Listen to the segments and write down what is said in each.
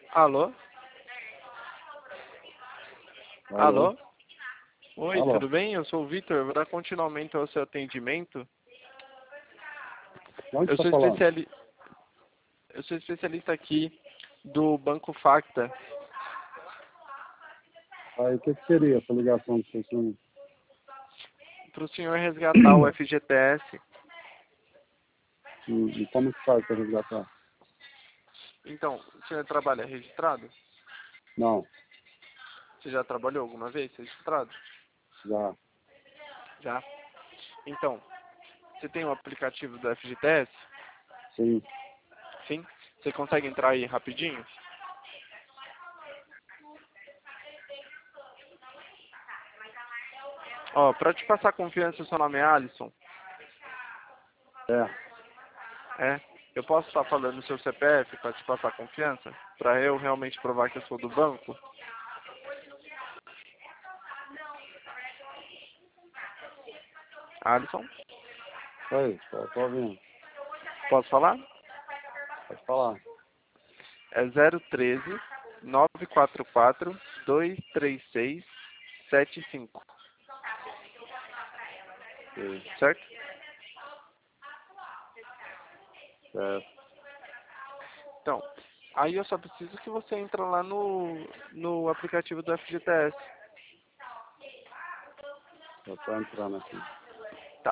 Alô? Alô? Alô? Oi, Alô? tudo bem? Eu sou o Vitor. Vou dar continuamento ao seu atendimento. Onde Eu está sou, falando? eu sou especialista aqui do Banco Facta. Aí, o que seria essa ligação que vocês têm? Para o senhor resgatar o FGTS. E como que faz para resgatar? Então, o senhor trabalha registrado? Não, Você já trabalhou alguma vez registrado? já. Já. Então, você tem o aplicativo do FGTS? Sim. Sim? Você consegue entrar aí rapidinho? Ó, para te passar confiança, seu nome é Alisson? É. É? Eu posso estar falando o seu CPF para te passar confiança? Para eu realmente provar que eu sou do banco? Alisson? Oi, tô ouvindo. Posso falar? Pode falar. É 013 944 236 75, Sim. certo? Certo. Então, aí eu só preciso que você entre lá no aplicativo do FGTS. Eu tô entrando aqui. Tá.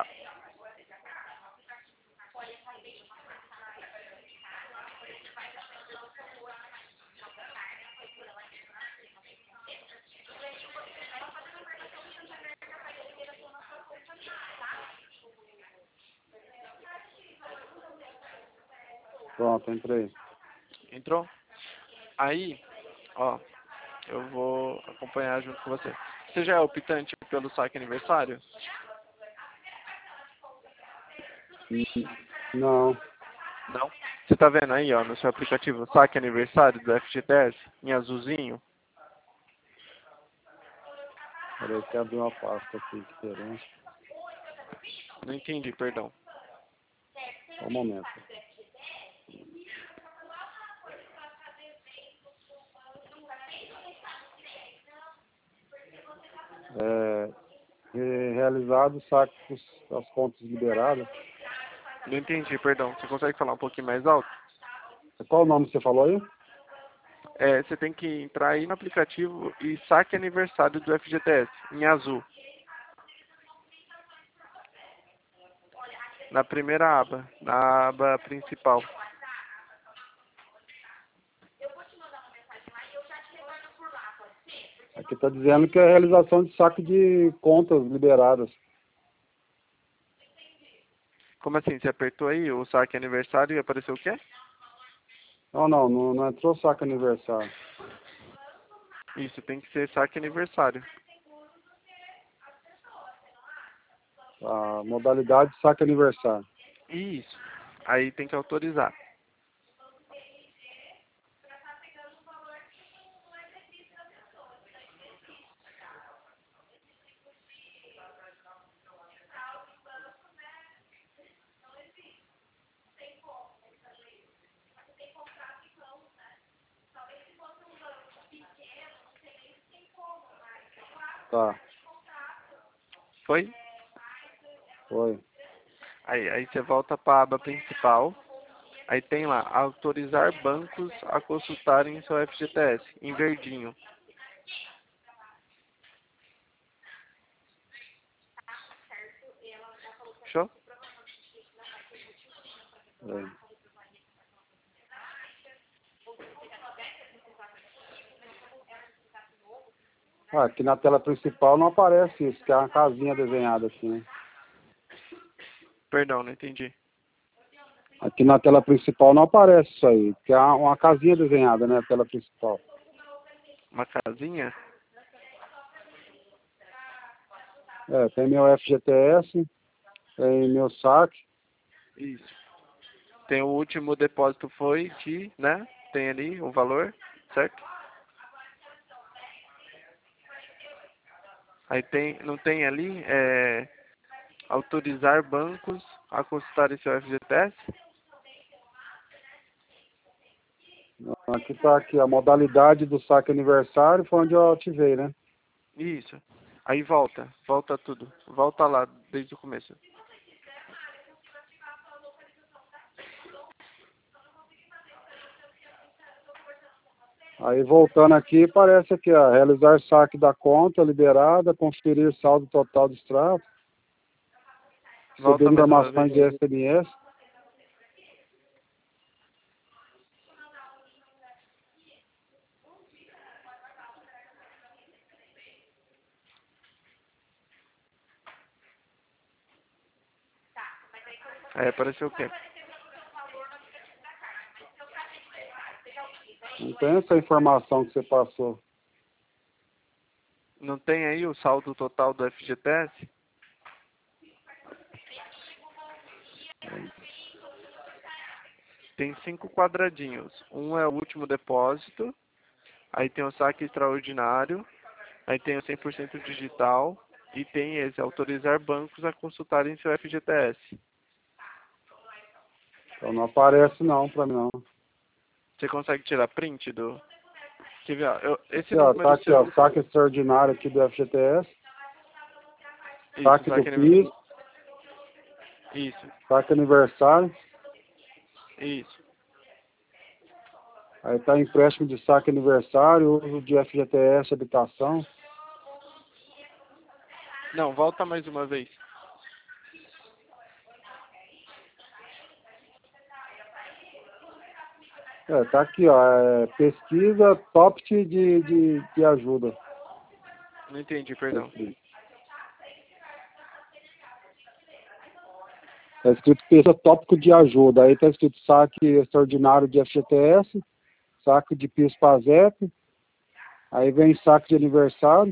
Pronto, entrei. Entrou? Aí, ó, eu vou acompanhar junto com você. Você já é optante pelo saque aniversário? Não. Não? Você tá vendo aí, ó, no seu aplicativo saque aniversário do FGTS, em azulzinho? Peraí que abriu uma pasta aqui diferente. Não entendi, perdão. Só um momento. Realizado saques das contas liberadas. Não entendi, perdão. Você consegue falar um pouquinho mais alto? Qual o nome que você falou aí? É, você tem que entrar aí no aplicativo e saque aniversário do FGTS, em azul. Na primeira aba, na aba principal. Aqui está dizendo que é a realização de saque de contas liberadas. Como assim? Você apertou aí o saque aniversário e apareceu o quê? Não entrou saque aniversário. Isso, tem que ser saque aniversário. A modalidade saque aniversário. Isso. Aí tem que autorizar. Tá, Foi? foi. Aí você volta para a aba principal. Aí tem lá, autorizar bancos a consultarem seu FGTS, em verdinho. Fechou? É. Aqui na tela principal não aparece isso, que é uma casinha desenhada assim, né? Perdão, não entendi. Aqui na tela principal não aparece isso aí, que é uma casinha desenhada, né? Na tela principal. Uma casinha? É, tem meu FGTS, tem meu saque. Isso. Tem o último depósito foi de, né? Tem ali o valor, certo? Aí tem, não tem ali, autorizar bancos a consultarem seu FGTS? Aqui tá aqui, a modalidade do saque aniversário foi onde eu ativei, né? Isso. Aí volta tudo. Volta lá desde o começo. Aí voltando aqui, parece aqui, ó, realizar saque da conta liberada, conferir saldo total do extrato, receber Volta mais uma vez. informações de SMS. Aí apareceu o quê? Não tem essa informação que você passou. Não tem aí o saldo total do FGTS? Tem 5 quadradinhos. Um é o último depósito. Aí tem o saque extraordinário. Aí tem o 100% digital. E tem esse, autorizar bancos a consultarem seu FGTS. Então não aparece não pra mim não. Você consegue tirar print do... Quer ver, ó, esse Aqui, ó, tá número aqui, seu... ó, saque extraordinário aqui do FGTS, Isso, saque do PIS, Isso, saque aniversário, isso. aí tá empréstimo de saque aniversário, uso de FGTS, habitação. Não, volta mais uma vez. Tá aqui, ó, pesquisa TOPT de ajuda. Não entendi, Tá perdão. escrito. Tá escrito pesquisa tópico de ajuda, aí tá escrito saque extraordinário de FGTS, saque de PIS-PASEP, aí vem saque de aniversário.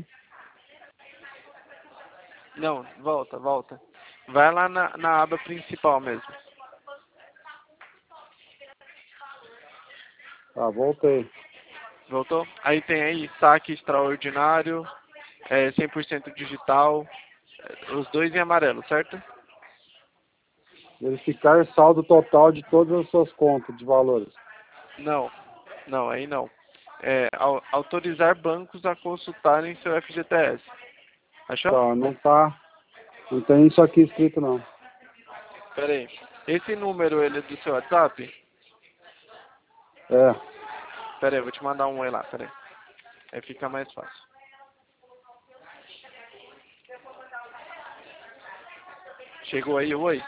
Não, volta. Vai lá na aba principal mesmo. Tá, voltei. Voltou? Aí tem aí saque extraordinário, 100% digital, os dois em amarelo, certo? Verificar saldo total de todas as suas contas de valores. Não, aí não. Autorizar bancos a consultarem seu FGTS. Achou? Tá, não tem isso aqui escrito não. Pera aí. Esse número, ele é do seu WhatsApp? É, Pera aí, eu vou te mandar um oi lá, pera aí. Aí fica mais fácil. Chegou aí o oi?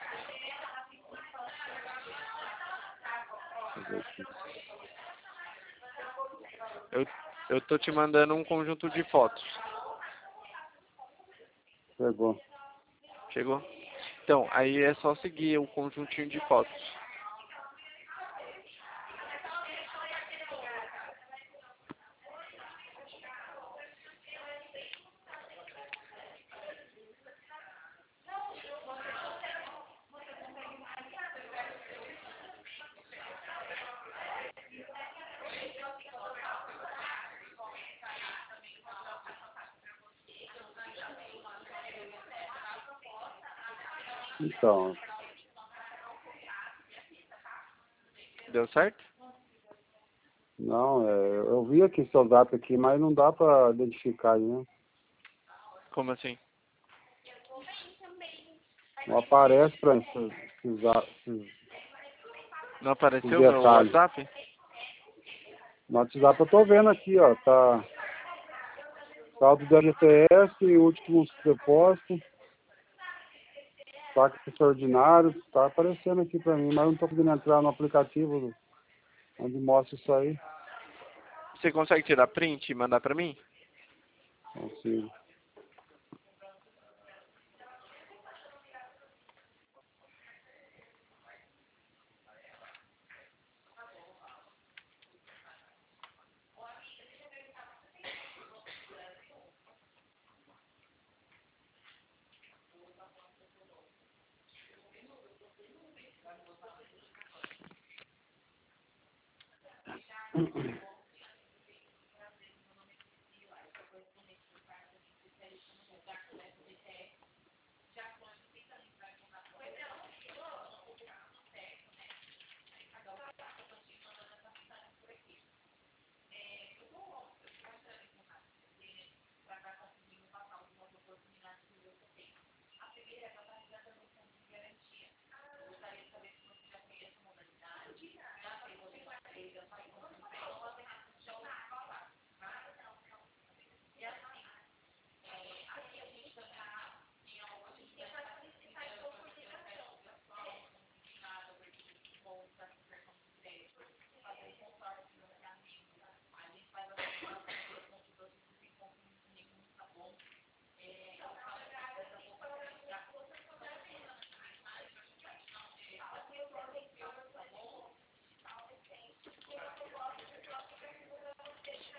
Eu tô te mandando um conjunto de fotos. pegou. Chegou? Então, aí é só seguir o conjuntinho de fotos. Então, Deu certo? não, eu vi aqui seu zap aqui, mas não dá pra identificar aí, né? Como assim? Não aparece pra esses Não apareceu meu detalhes. WhatsApp? No WhatsApp eu tô vendo aqui, ó, tá saldo do FGTS, último depósito, saque extraordinário, tá aparecendo aqui pra mim, mas eu não tô conseguindo entrar no aplicativo onde mostra isso aí. Você consegue tirar print e mandar pra mim? Consigo.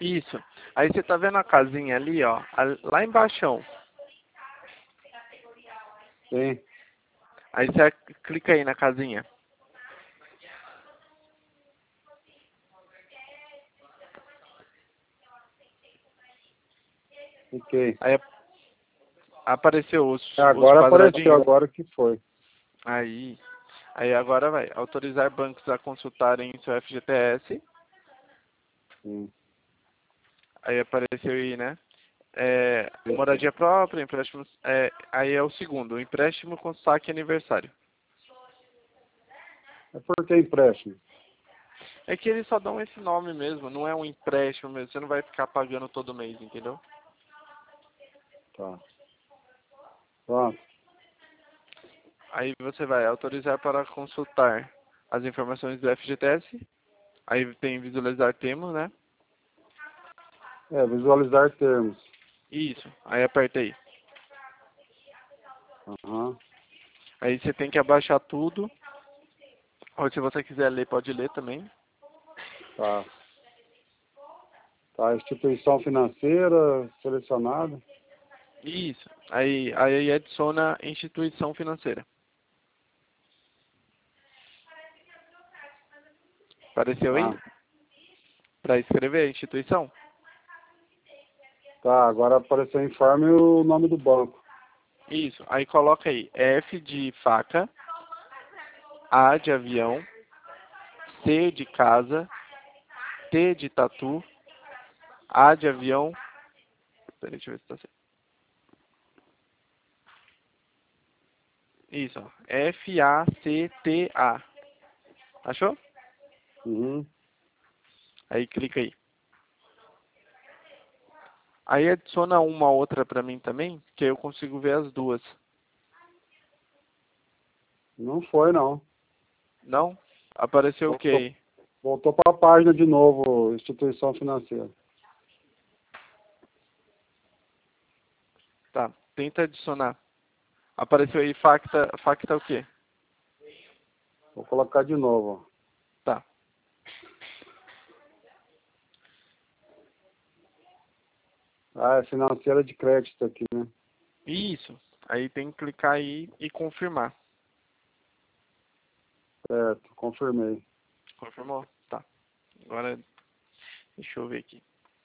Isso. Aí você tá vendo a casinha ali, ó, lá embaixo. Sim. Aí você clica aí na casinha. Ok. Aí apareceu os Agora apareceu, quadradinhos. agora que foi. Aí agora vai. Autorizar bancos a consultarem seu FGTS. Sim. Aí apareceu aí, né? Moradia própria, empréstimos. Aí é o segundo, empréstimo com saque aniversário. É porque empréstimo. É que eles só dão esse nome mesmo, não é um empréstimo mesmo. Você não vai ficar pagando todo mês, entendeu? Tá. Pronto. Aí você vai autorizar para consultar as informações do FGTS. Aí tem visualizar termos, né? Visualizar termos. Isso. Aí aperta aí. Aham. Aí você tem que abaixar tudo. Ou se você quiser ler, pode ler também. Tá. Tá. Instituição financeira selecionada. Isso. Aí adiciona instituição financeira. Apareceu aí? Tá. Para escrever a instituição? Tá. Agora apareceu informe e o nome do banco. Isso. Aí coloca aí F de faca, A de avião, C de casa, T de tatu, A de avião. Peraí, deixa eu ver se tá certo. Isso, ó. FACTA. Achou? Uhum. Aí clica aí. Aí adiciona uma outra pra mim também, que aí eu consigo ver as duas. Não foi, não. Não? Apareceu o que Voltou, aí? voltou para a página de novo, instituição financeira. Tá, tenta adicionar. Apareceu aí facta o quê? Vou colocar de novo. Tá. Ah, é financeira de crédito aqui, né? Isso. Aí tem que clicar aí e confirmar. Certo, confirmei. Confirmou? Tá. Agora, deixa eu ver aqui.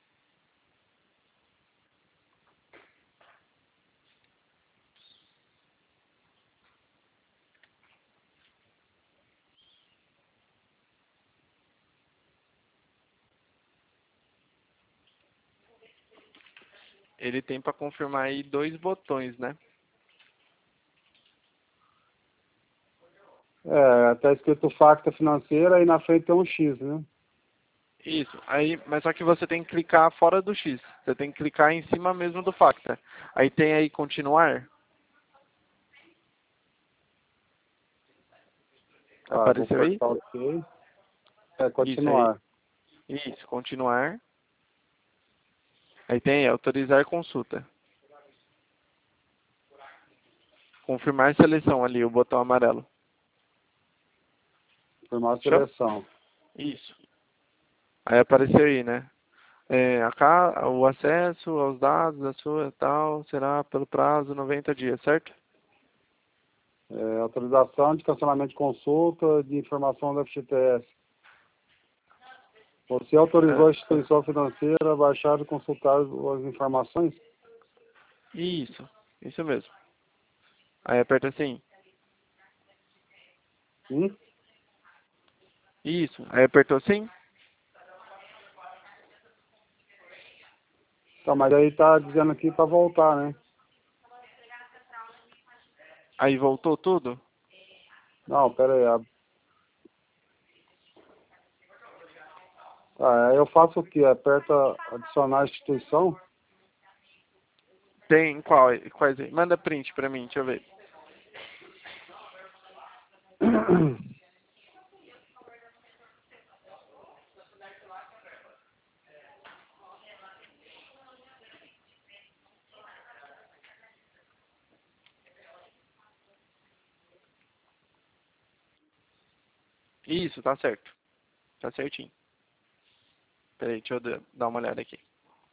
Ele tem para confirmar aí dois botões, né? Tá escrito facta financeira e na frente tem um X, né? Isso. Aí, mas só que você tem que clicar fora do X. Você tem que clicar em cima mesmo do facta. Aí tem aí continuar. Tá, vou Apareceu aí? apertar OK. Isso aí. Continuar. Isso, continuar. Aí tem autorizar consulta. Confirmar seleção ali, o botão amarelo. Confirmar a Fechou? seleção. Isso. Aí apareceu aí, né? O acesso aos dados da sua tal será pelo prazo 90 dias, certo? Autorização de cancelamento de consulta de informação da FGTS. Você autorizou a É, instituição financeira a baixar e consultar as informações? isso mesmo. Aí aperta assim. Hum? Isso. Aí apertou sim. Tá, mas aí tá dizendo aqui para voltar, né? Aí voltou tudo. Não, pera aí. Aí eu faço o quê? Aperta adicionar instituição? Tem quais aí? Manda print pra mim, deixa eu ver. Isso, tá certo. Tá certinho. Peraí, deixa eu dar uma olhada aqui.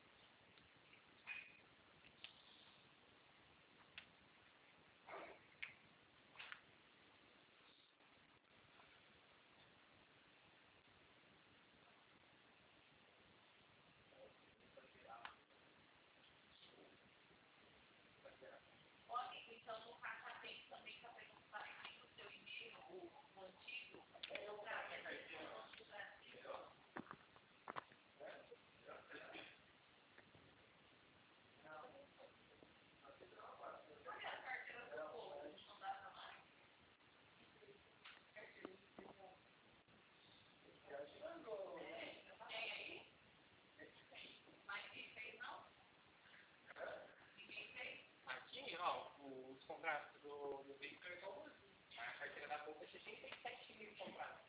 Aqui, ó, os contratos do Victor é igual a carteira da Boca, 67 mil contratos.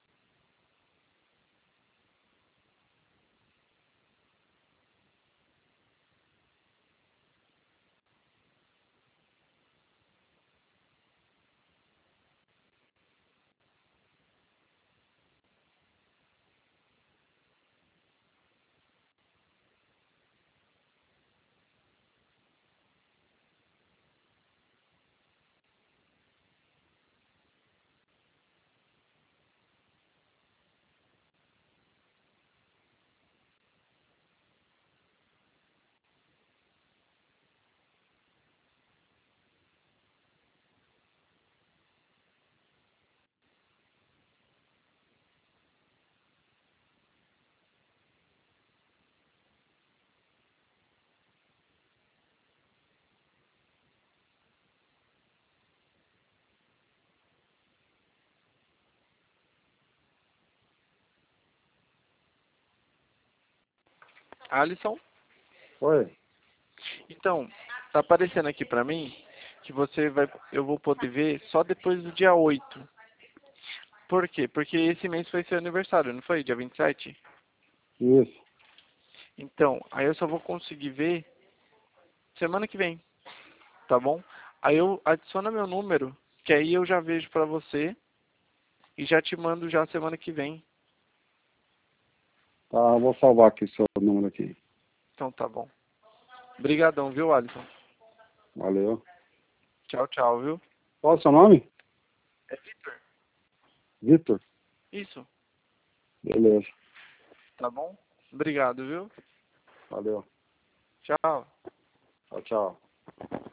Alisson? Oi. Então, tá aparecendo aqui pra mim que eu vou poder ver só depois do dia 8. Por quê? Porque esse mês foi seu aniversário, não foi? Dia 27? Isso. Então, aí eu só vou conseguir ver semana que vem, tá bom? Aí eu adiciona meu número, que aí eu já vejo pra você e já te mando já semana que vem. Tá, eu vou salvar aqui seu número aqui. Então tá bom. Obrigadão, viu, Alisson? Valeu. Tchau, tchau, viu? Qual é o seu nome? É Vitor. Vitor? Isso, Beleza. tá bom? Obrigado, viu? Valeu. Tchau. Tchau, tchau.